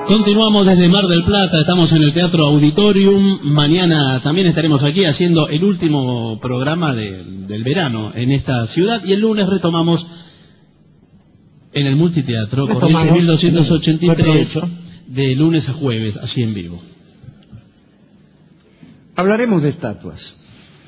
Continuamos desde Mar del Plata, estamos en el Teatro Auditorium. Mañana también estaremos aquí haciendo el último programa del verano en esta ciudad y el lunes retomamos en el Multiteatro Corrientes 1283 de lunes a jueves, así en vivo. Hablaremos de estatuas.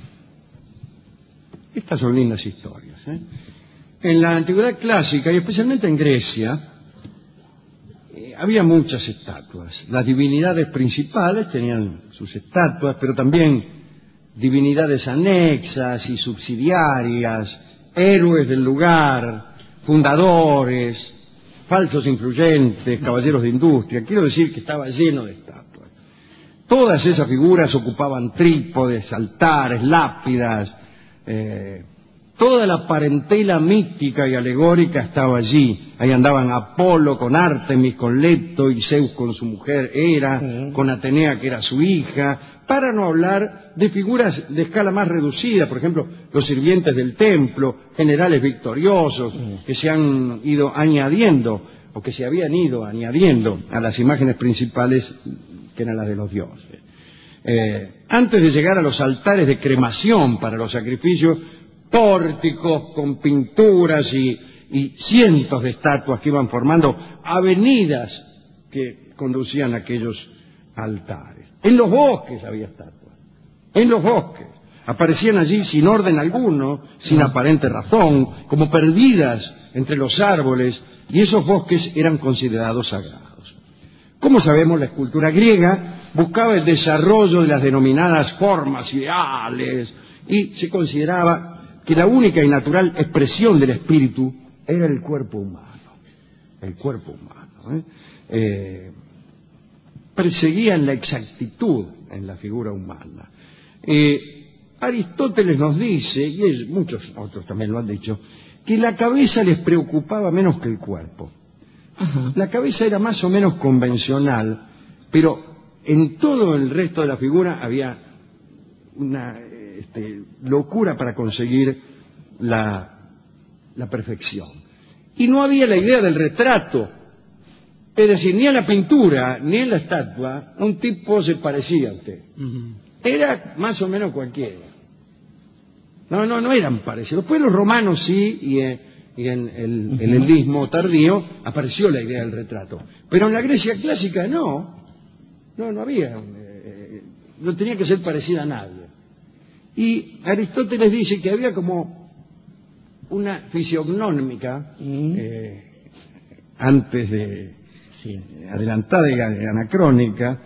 Estas son lindas historias, ¿eh? En la antigüedad clásica y especialmente en Grecia había muchas estatuas. Las divinidades principales tenían sus estatuas, pero también divinidades anexas y subsidiarias, héroes del lugar, fundadores, falsos influyentes, caballeros de industria. Quiero decir que estaba lleno de estatuas. Todas esas figuras ocupaban trípodes, altares, lápidas. Toda la parentela mítica y alegórica estaba allí. Ahí andaban Apolo con Artemis, con Leto, y Zeus con su mujer Hera, con Atenea que era su hija, para no hablar de figuras de escala más reducida, por ejemplo, los sirvientes del templo, generales victoriosos, que se han ido añadiendo, o que se habían ido añadiendo a las imágenes principales que eran las de los dioses. Antes de llegar a los altares de cremación para los sacrificios, pórticos con pinturas y cientos de estatuas que iban formando avenidas que conducían a aquellos altares. En los bosques había estatuas. En los bosques. Aparecían allí sin orden alguno, sin aparente razón, como perdidas entre los árboles, y esos bosques eran considerados sagrados. Como sabemos, la escultura griega buscaba el desarrollo de las denominadas formas ideales y se consideraba que la única y natural expresión del espíritu era el cuerpo humano. El cuerpo humano. Perseguían la exactitud en la figura humana. Aristóteles nos dice, y muchos otros también lo han dicho, que la cabeza les preocupaba menos que el cuerpo. La cabeza era más o menos convencional, pero en todo el resto de la figura había una locura para conseguir la perfección. Y no había la idea del retrato. Es decir, ni en la pintura ni en la estatua un tipo se parecía a usted. Era más o menos cualquiera. No eran parecidos. Después los romanos sí, y en el helenismo tardío apareció la idea del retrato. Pero en la Grecia clásica no había. No tenía que ser parecida a nadie. Y Aristóteles dice que había como una fisiognómica antes de adelantada y anacrónica,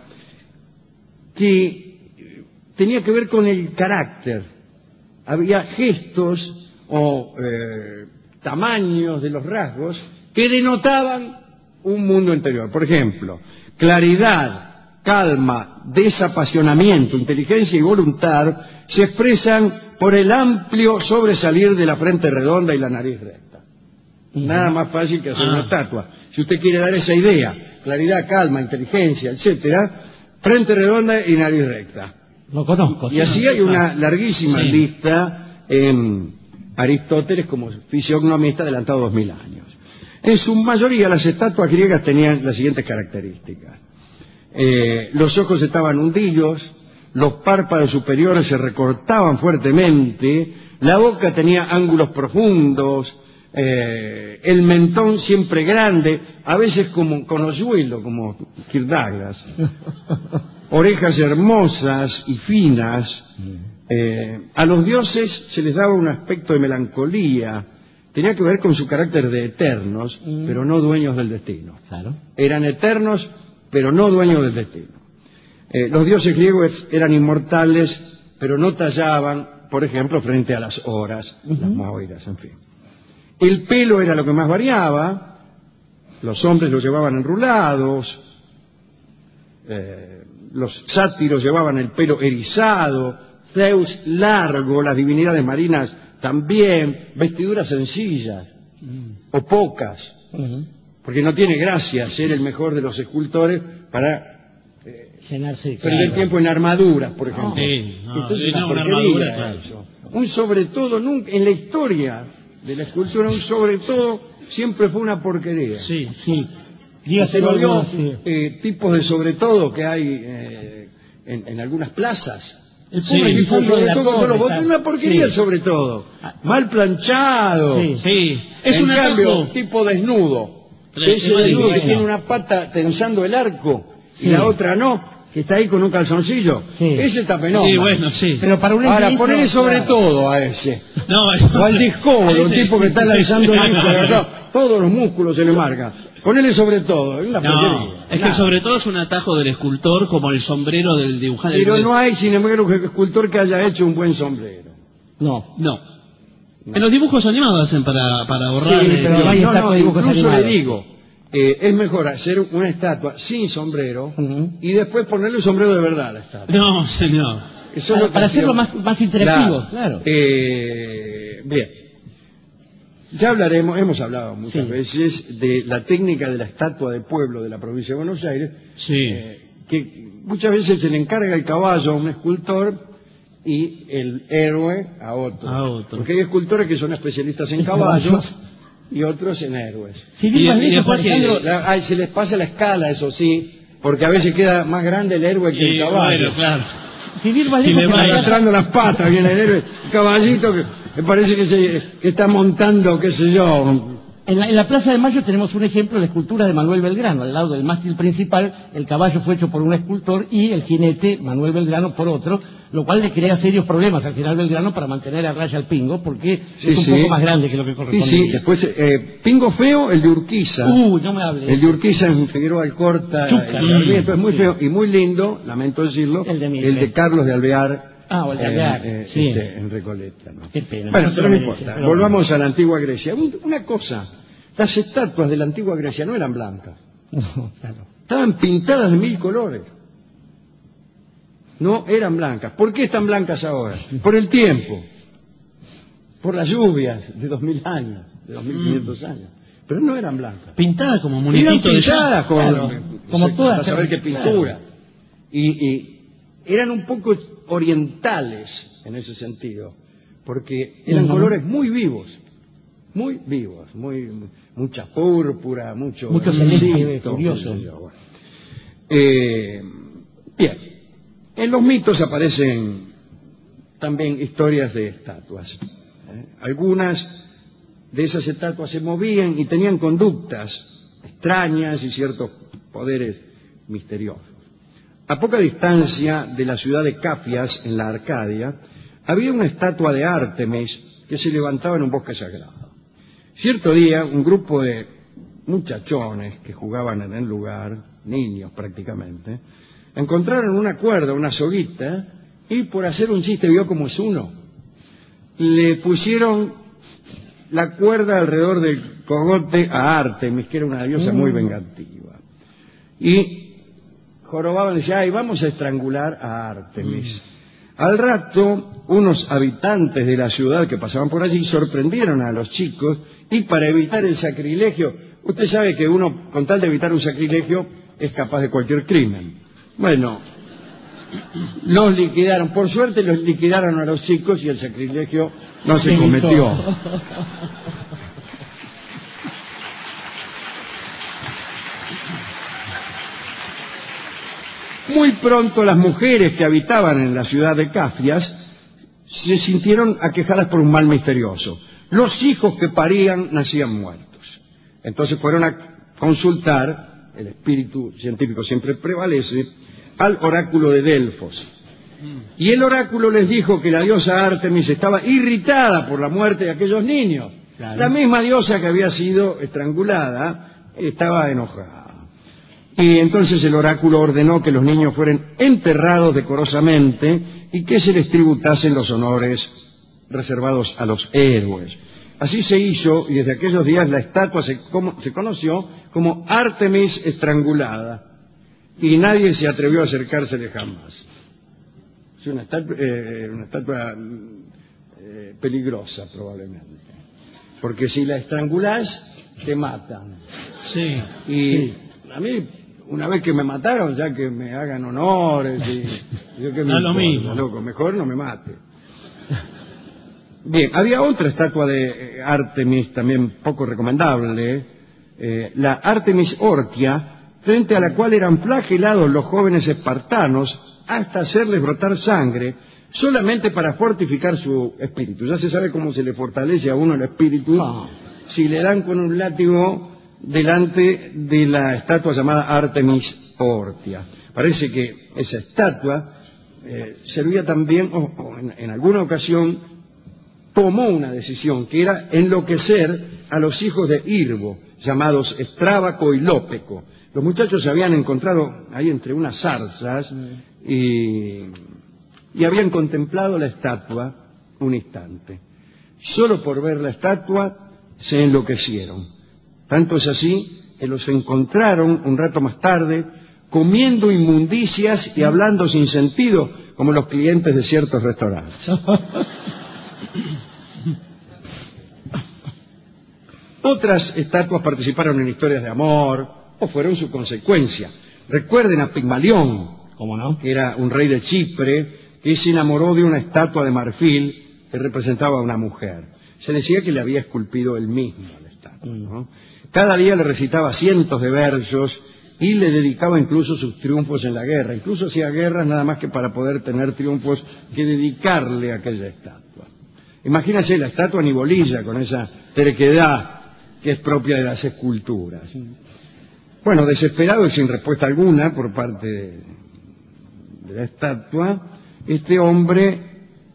que tenía que ver con el carácter. Había gestos o tamaños de los rasgos que denotaban un mundo interior. Por ejemplo, claridad, calma, desapasionamiento, inteligencia y voluntad se expresan por el amplio sobresalir de la frente redonda y la nariz recta. Nada más fácil que hacer una estatua. Si usted quiere dar esa idea, claridad, calma, inteligencia, etcétera, frente redonda y nariz recta. Lo conozco. Y así hay una larguísima lista en Aristóteles como fisiognomista adelantado 2000 años. En su mayoría las estatuas griegas tenían las siguientes características. Los ojos estaban hundidos, los párpados superiores se recortaban fuertemente, la boca tenía ángulos profundos, el mentón siempre grande, a veces como con hoyuelo, como Kirk Douglas, orejas hermosas y finas. A los dioses se les daba un aspecto de melancolía, tenía que ver con su carácter de eternos, pero no dueños del destino. Claro. Eran eternos, pero no dueños del destino. Los dioses griegos eran inmortales, pero no tallaban, por ejemplo, frente a las horas, las moiras, en fin. El pelo era lo que más variaba, los hombres lo llevaban enrulados, los sátiros llevaban el pelo erizado, Zeus largo, las divinidades marinas también, vestiduras sencillas o pocas, porque no tiene gracia ser el mejor de los escultores para perder tiempo en armaduras, por ejemplo. Una armadura, claro. Un sobre todo, nunca, en la historia de la escultura, un sobre todo siempre fue una porquería. Dígase ¿Usted no vio algunos, sí. tipos de sobre todo que hay en algunas plazas? El Sí, pobre tipo Lisandro Sobre de la todo, Torre bueno, está- una porquería sí. el sobre todo. Mal planchado. Sí. Sí, es En un cambio, atajo. tipo desnudo. Re- Ese es desnudo que bueno. tiene una pata tensando el arco Sí. y la otra no, que está ahí con un calzoncillo. Sí. Ese está penoso. Sí, bueno, sí. Pero para un Ahora, envidizo, ponele sobre claro. todo a ese. No, O al discóbolo, un ese- tipo que está lanzando el sí. disco de acá, todos los músculos se le marcan. Ponele sobre todo, es una No, porquería. es que Nada. sobre todo es un atajo del escultor como el sombrero del dibujante. Pero no hay, sin embargo, escultor que haya hecho un buen sombrero. No. No. En los dibujos animados hacen para ahorrar. Sí, pero no hay No, estatua de dibujos incluso animados. le digo, es mejor hacer una estatua sin sombrero Ujú. y después ponerle un sombrero de verdad a la estatua. No, señor. Eso es lo que Para hacerlo hacíamos. más interactivo, claro. Bien. Ya hemos hablado muchas Sí. veces de la técnica de la estatua de pueblo de la provincia de Buenos Aires, Sí. que muchas veces se le encarga el caballo a un escultor y el héroe a otro. A otro. Porque hay escultores que son especialistas en caballos y otros en héroes. Sin ir más Y lejos, después que- Alejandro, Se les pasa la escala, eso sí, porque a veces queda más grande el héroe que Y, el caballo. bueno, claro. sin ir más Y lejos, le en va la plaza- Arrastrando las patas viene el héroe, el caballito que me parece que está montando, qué sé yo. En la Plaza de Mayo tenemos un ejemplo de la escultura de Manuel Belgrano. Al lado del mástil principal, el caballo fue hecho por un escultor y el jinete, Manuel Belgrano, por otro, lo cual le crea serios problemas al general Belgrano para mantener a raya al Pingo, porque es un poco más grande que lo que Sí, corresponde. sí, después, Pingo Feo, el de Urquiza. No me hables. El de Urquiza en Figueroa Alcorta, Chuca. y Sarmiento, es muy Sí. feo y muy lindo, lamento decirlo, El de Mitre. Carlos de Alvear. O el de Alvear, sí. En Recoleta. ¿no? Qué pena. Bueno, No se pero lo no merece, importa. pero Volvamos a la antigua Grecia. Una cosa, las estatuas de la antigua Grecia no eran blancas, No, claro. estaban pintadas de 1000 colores. No eran blancas. ¿Por qué están blancas ahora? Por el tiempo, por las lluvias de 2000 años, de 2500 años. Pero no eran blancas. Pintada como Eran muñequito de pintadas con, Claro, como todas. a saber qué pintura. Y eran un poco orientales en ese sentido, porque eran colores muy vivos, mucha púrpura, mucho celeste verdecito, furioso. qué sé yo, bueno. Bien, en los mitos aparecen también historias de estatuas. Algunas de esas estatuas se movían y tenían conductas extrañas y ciertos poderes misteriosos. A poca distancia de la ciudad de Cafias, en la Arcadia, había una estatua de Ártemis que se levantaba en un bosque sagrado. Cierto día, un grupo de muchachones que jugaban en el lugar, niños prácticamente, encontraron una cuerda, una soguita, y por hacer un chiste, vio como es uno, le pusieron la cuerda alrededor del cogote a Ártemis, que era una diosa muy vengativa. Y jorobaban y decían, ay, vamos a estrangular a Ártemis. Al rato, unos habitantes de la ciudad que pasaban por allí sorprendieron a los chicos y para evitar el sacrilegio, usted sabe que uno, con tal de evitar un sacrilegio, es capaz de cualquier crimen. Bueno, los liquidaron. Por suerte los liquidaron a los chicos y el sacrilegio no se cometió. Muy pronto las mujeres que habitaban en la ciudad de Cafias se sintieron aquejadas por un mal misterioso. Los hijos que parían nacían muertos. Entonces fueron a consultar, el espíritu científico siempre prevalece, al oráculo de Delfos. Y el oráculo les dijo que la diosa Ártemis estaba irritada por la muerte de aquellos niños. Claro. La misma diosa que había sido estrangulada estaba enojada. Y entonces el oráculo ordenó que los niños fueran enterrados decorosamente y que se les tributasen los honores reservados a los héroes. Así se hizo y desde aquellos días la estatua se conoció como Ártemis estrangulada y nadie se atrevió a acercársele jamás. Es una estatua peligrosa probablemente, porque si la estrangulás te matan. Sí. Y a mí, una vez que me mataron, ya que me hagan honores y yo que me No es lo importa, mismo. loco, mejor no me mate. Bien, había otra estatua de Ártemis también poco recomendable, la Artemis Ortia, frente a la cual eran flagelados los jóvenes espartanos hasta hacerles brotar sangre, solamente para fortificar su espíritu. Ya se sabe cómo se le fortalece a uno el espíritu si le dan con un látigo delante de la estatua llamada Artemis Ortia. Parece que esa estatua servía también, o en alguna ocasión tomó una decisión, que era enloquecer a los hijos de Irbo, llamados Estrábaco y Lópeco. Los muchachos se habían encontrado ahí entre unas zarzas y habían contemplado la estatua un instante. Solo por ver la estatua se enloquecieron. Tanto es así que los encontraron un rato más tarde comiendo inmundicias y hablando sin sentido, como los clientes de ciertos restaurantes. Otras estatuas participaron en historias de amor o fueron su consecuencia. Recuerden a Pigmalión, ¿Cómo no? que era un rey de Chipre, que se enamoró de una estatua de marfil que representaba a una mujer. Se decía que le había esculpido él mismo a la estatua, ¿no? Cada día le recitaba cientos de versos y le dedicaba incluso sus triunfos en la guerra. Incluso hacía guerras nada más que para poder tener triunfos que dedicarle a aquella estatua. Imagínense la estatua Nibolilla con esa terquedad que es propia de las esculturas. Bueno, desesperado y sin respuesta alguna por parte de la estatua, este hombre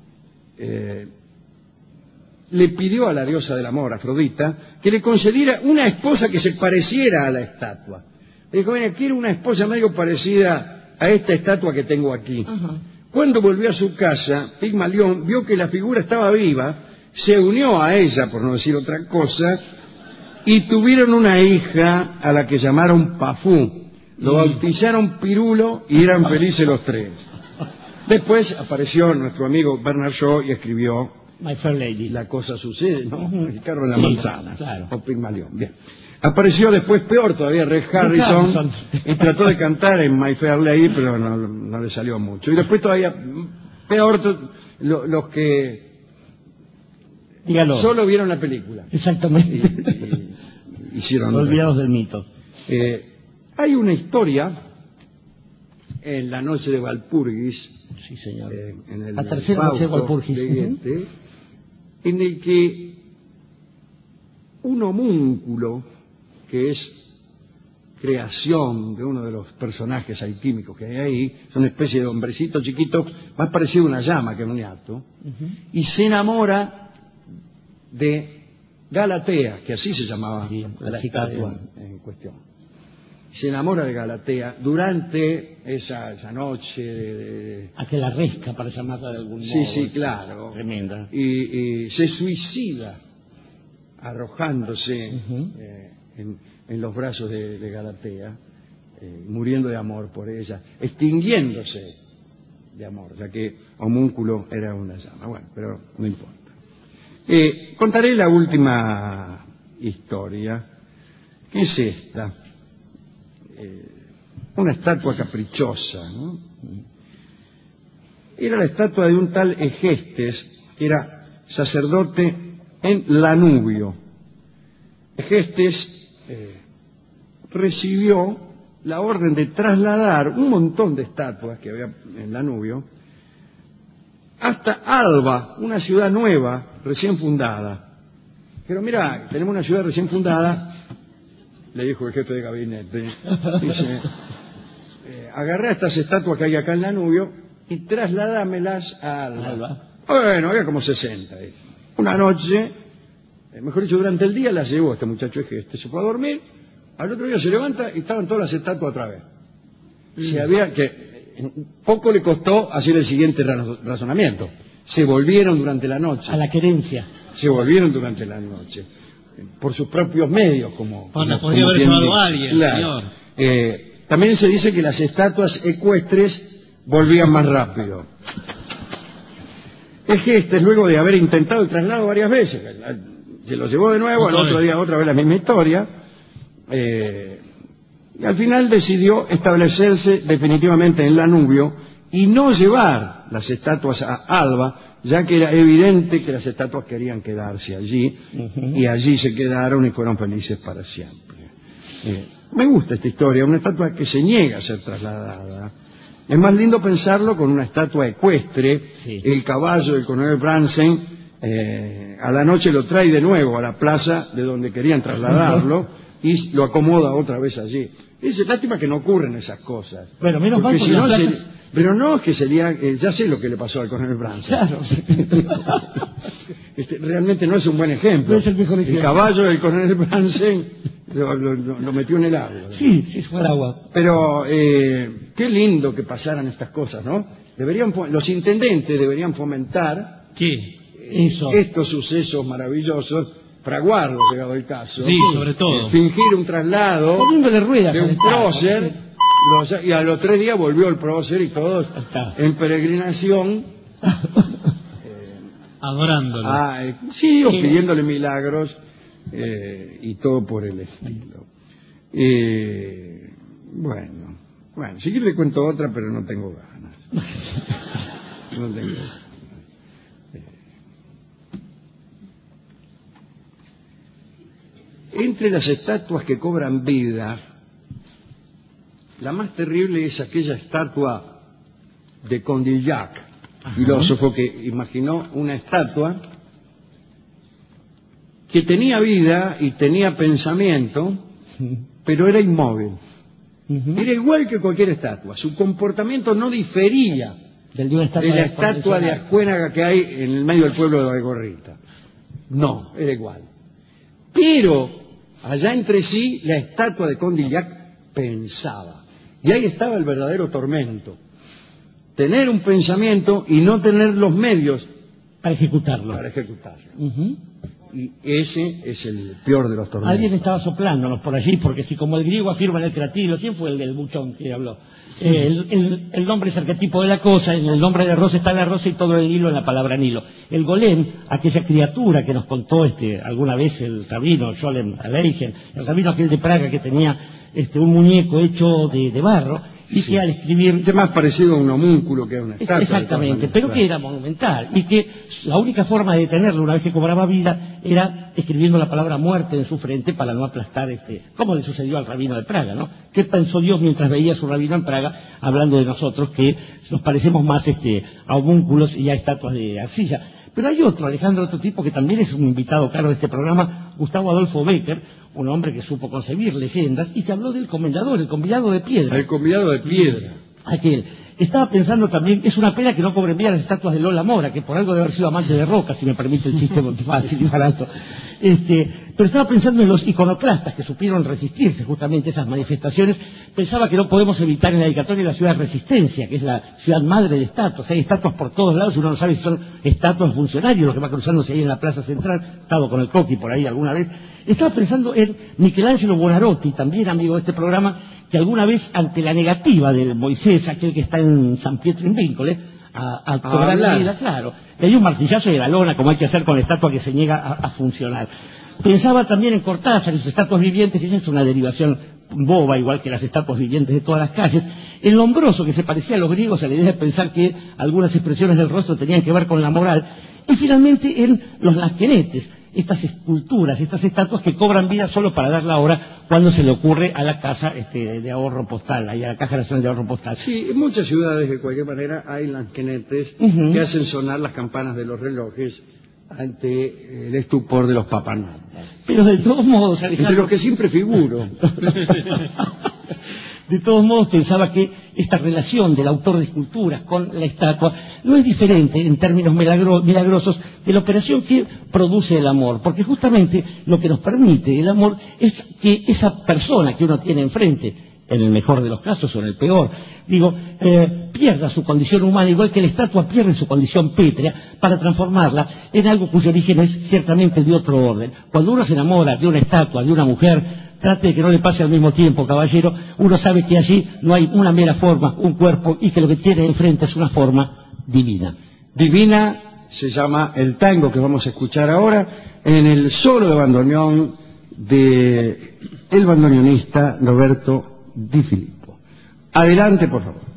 le pidió a la diosa del amor, Afrodita, que le concediera una esposa que se pareciera a la estatua. Le dijo, mira, quiero una esposa medio parecida a esta estatua que tengo aquí. Cuando volvió a su casa, Pigmalión vio que la figura estaba viva, se unió a ella, por no decir otra cosa, y tuvieron una hija a la que llamaron Pafú. Lo bautizaron Pirulo y eran felices los tres. Después apareció nuestro amigo Bernard Shaw y escribió My Fair Lady. La cosa sucede, ¿no? Ricardo en la Sí, manzana. claro. O Pigmalión. Bien. Apareció después peor todavía Red Harrison y trató de cantar en My Fair Lady, pero no le salió mucho. Y después todavía peor los que Dígalo. solo vieron la película. Exactamente. Y hicieron Olvidados del mito. hay una historia en la noche de Walpurgis, Sí, señor. en el La tercera noche de Fausto Walpurgis. de Goethe, en el que un homúnculo, que es creación de uno de los personajes alquímicos que hay ahí, es una especie de hombrecito chiquito, más parecido a una llama que un ñato, y se enamora de Galatea, que así se llamaba Sí, la chica estatua en cuestión. Se enamora de Galatea durante esa noche A que la resca, para llamarla de algún modo. Sí, sí, claro. Tremenda. Y se suicida arrojándose en los brazos de Galatea, muriendo de amor por ella, extinguiéndose de amor, ya que homúnculo era una llama. Bueno, pero no importa. Contaré la última historia, que es esta. Una estatua caprichosa, ¿no? Era la estatua de un tal Egestes, que era sacerdote en Lanubio. Egestes recibió la orden de trasladar un montón de estatuas que había en Lanubio hasta Alba, una ciudad nueva, recién fundada. Pero mira, tenemos una ciudad recién fundada, le dijo el jefe de gabinete, dice, agarrá estas estatuas que hay acá en Lanubio y trasladámelas a Alba. Bueno, había como 60. Una noche, mejor dicho, durante el día las llevó este muchacho Egestes, se fue a dormir, al otro día se levanta y estaban todas las estatuas otra vez. Poco le costó hacer el siguiente razonamiento. Se volvieron durante la noche. A la querencia. Se volvieron durante la noche. Por sus propios medios, como podría haber llevado a alguien, claro. señor. También se dice que las estatuas ecuestres volvían más rápido. Egestes, luego de haber intentado el traslado varias veces, se lo llevó de nuevo, al otro día otra vez la misma historia, y al final decidió establecerse definitivamente en Lanubio y no llevar las estatuas a Alba, ya que era evidente que las estatuas querían quedarse allí, y allí se quedaron y fueron felices para siempre. Me gusta esta historia, una estatua que se niega a ser trasladada. Es más lindo pensarlo con una estatua ecuestre, Sí. el caballo del coronel Bransen, a la noche lo trae de nuevo a la plaza de donde querían trasladarlo y lo acomoda otra vez allí. Es lástima que no ocurren esas cosas. Bueno, menos mal Porque porque si no las plazas- pero no es que sería, ya sé lo que le pasó al coronel Bransen. Claro. Realmente no es un buen ejemplo. No es el mejor ejemplo. El caballo del coronel Bransen lo metió en el agua. Sí, sí, fue el agua. Pero qué lindo que pasaran estas cosas, ¿no? Los intendentes deberían fomentar ¿Qué? Eso. estos sucesos maravillosos, fraguarlos, llegado el caso. Sí, sobre todo. Fingir un traslado Poniéndole ruedas de al un Estado. prócer, y a los 3 días volvió el prócer y todos Está. en peregrinación, Adorándolo. sí, o pidiéndole milagros, y todo por el estilo. Bueno, si quiere le cuento otra, pero no tengo ganas. No tengo ganas. Entre las estatuas que cobran vida, la más terrible es aquella estatua de Condillac, filósofo que imaginó una estatua que tenía vida y tenía pensamiento, pero era inmóvil. Era igual que cualquier estatua. Su comportamiento no difería Del de una estatua de la estatua de convencional. Ascuénaga que hay en el medio del pueblo de Valgorrita. No, era igual. Pero allá entre sí, la estatua de Condillac pensaba. Y ahí estaba el verdadero tormento. Tener un pensamiento y no tener los medios Para ejecutarlo. para ejecutarlo. Ujú. Y ese es el peor de los tormentos. Alguien estaba soplándonos por allí, porque si como el griego afirma en el creativo, ¿quién fue el del buchón que habló? El nombre es arquetipo de la cosa, en el nombre de Rosa está la rosa y todo el hilo en la palabra Nilo. El golem, aquella criatura que nos contó alguna vez el rabino Sholem Aleichem, el rabino aquel de Praga que tenía un muñeco hecho de barro, y que al escribir... Es más parecido a un homúnculo que a una estatua. Exactamente, pero que era monumental y que la única forma de detenerlo una vez que cobraba vida era escribiendo la palabra muerte en su frente para no aplastar, como le sucedió al rabino de Praga, ¿no? ¿Qué pensó Dios mientras veía a su rabino en Praga hablando de nosotros que nos parecemos más a homúnculos y a estatuas de arcilla? Pero hay otro tipo que también es un invitado caro de este programa, Gustavo Adolfo Becker, un hombre que supo concebir leyendas y que habló del comendador, el convidado de piedra. El convidado de piedra. Aquel. Estaba pensando también, es una pena que no cobren vida las estatuas de Lola Mora, que por algo debe haber sido amante de Roca, si me permite el chiste fácil y barato. Pero estaba pensando en los iconoclastas que supieron resistirse justamente a esas manifestaciones. Pensaba que no podemos evitar en la dedicatoria la ciudad de Resistencia, que es la ciudad madre de estatuas. Hay estatuas por todos lados, uno no sabe si son estatuas funcionarios, los que va cruzándose ahí en la Plaza Central. He estado con el Coqui por ahí alguna vez. Estaba pensando en Michelangelo Buonarroti, también amigo de este programa, que alguna vez ante la negativa del Moisés, aquel que está en San Pietro in Vincole, a cobrar la vida, claro, le dio un martillazo de la lona, como hay que hacer con la estatua que se niega a funcionar. Pensaba también en Cortázar y sus estatuas vivientes, que esa es una derivación boba, igual que las estatuas vivientes de todas las calles. El Lombroso, que se parecía a los griegos a la idea de pensar que algunas expresiones del rostro tenían que ver con la moral. Y finalmente en los Lasquenetes, estas esculturas, estas estatuas que cobran vida solo para dar la hora cuando se le ocurre a la casa de ahorro postal, ahí a la Caja Nacional de Ahorro Postal. Sí, en muchas ciudades de cualquier manera hay lanquenetes que hacen sonar las campanas de los relojes ante el estupor de los papanatas. Pero de todos modos, Alejandro... Entre los que siempre figuro. De todos modos, pensaba que esta relación del autor de esculturas con la estatua no es diferente en términos milagrosos de la operación que produce el amor, porque justamente lo que nos permite el amor es que esa persona que uno tiene enfrente, en el mejor de los casos o en el peor, pierda su condición humana, igual que la estatua pierde su condición pétrea, para transformarla en algo cuyo origen es ciertamente de otro orden. Cuando uno se enamora de una estatua, de una mujer, trate de que no le pase al mismo tiempo, caballero, uno sabe que allí no hay una mera forma, un cuerpo, y que lo que tiene enfrente es una forma divina. Divina se llama el tango que vamos a escuchar ahora en el solo de bandoneón de el bandoneonista Roberto Di Filippo. Adelante, por favor.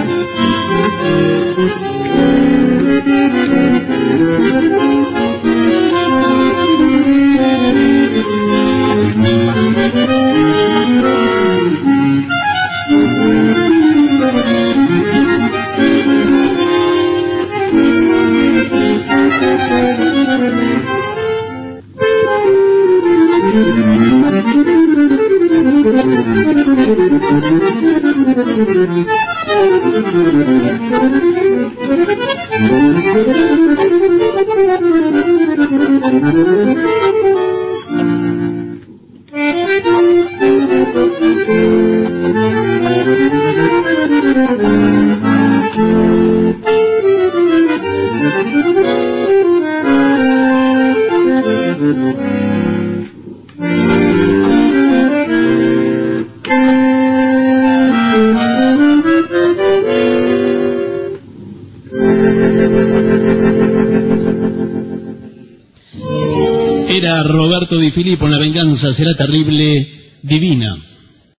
Era Roberto Di Filippo en La venganza será terrible, divina.